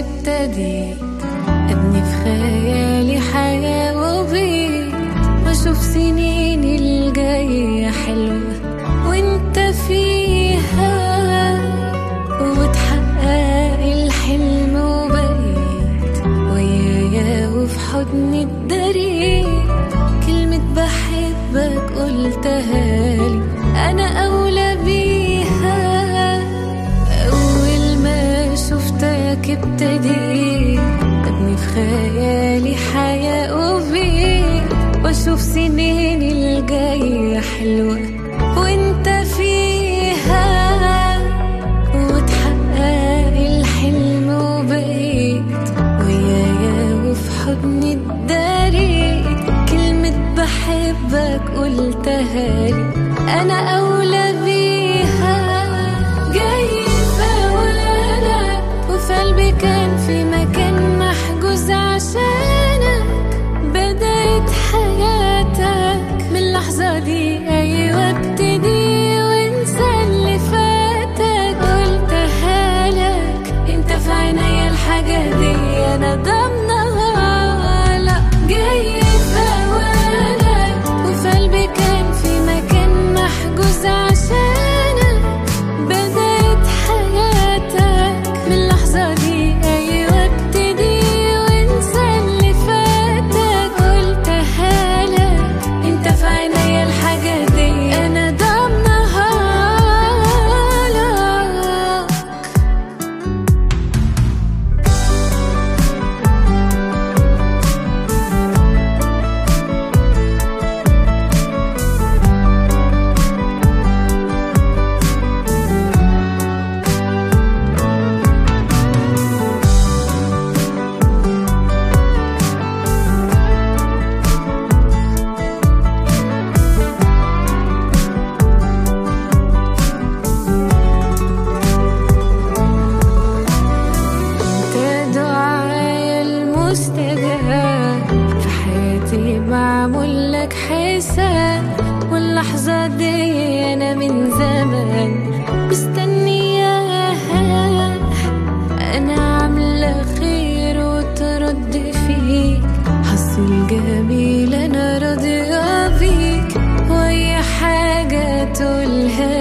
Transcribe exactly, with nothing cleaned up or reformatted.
ابتديت ابني في خيالي حياة وبيت، واشوف سنيني الجاية حلوة وانت فيها، وتحقق الحلم وبقيت ويايا وفي حضني اتداريت. كلمة بحبك قلتها لي انا اولى بيها، اول ما شفتك ابتديت ابني في خيالي حياة وبيت، واشوف سنيني الجاية حلوة وانت فيها، وتحقق الحلم وبقيت ويايا وفي حضني اتداريت. كلمة بحبك قلتها لي انا اولى بيها. جايبة وانا وفي قلبي كان في مكان محجوز عشانك، بدأت حياتك من اللحظة دي. ايوه ابتدي وانسى اللي فاتك، قلتها لك انت في عينيا الحاجة دي انا ضامنها. لا جايبة وانا وفي قلبي كان في مكان محجوز عشانك، بدأت حياتك من اللحظة دي. ايوه ابتدي وانسى اللي فاتك، قلتها لك انت في عينيا الحاجة دي انا ضامنها لك. انت دعايا المستجاب في حياتي معمول لك حساب، واللحظة دي انا من زمان مستنياها. انا عاملة خير وترد فيك، حصل جميل انا راضية بيك، واي حاجة تقولها